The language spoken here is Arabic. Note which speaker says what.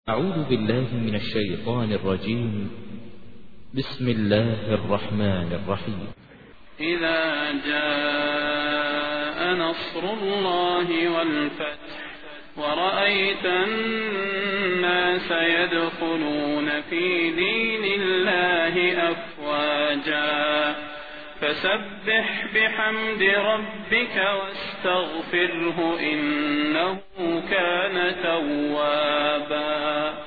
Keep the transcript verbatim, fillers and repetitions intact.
Speaker 1: أعوذ بالله من الشيطان الرجيم. بسم الله الرحمن الرحيم.
Speaker 2: إذا جاء نصر الله والفتح ورأيت الناس يدخلون في دين الله أفواجا فسبح بحمد ربك واستغفره إنه كان توابا.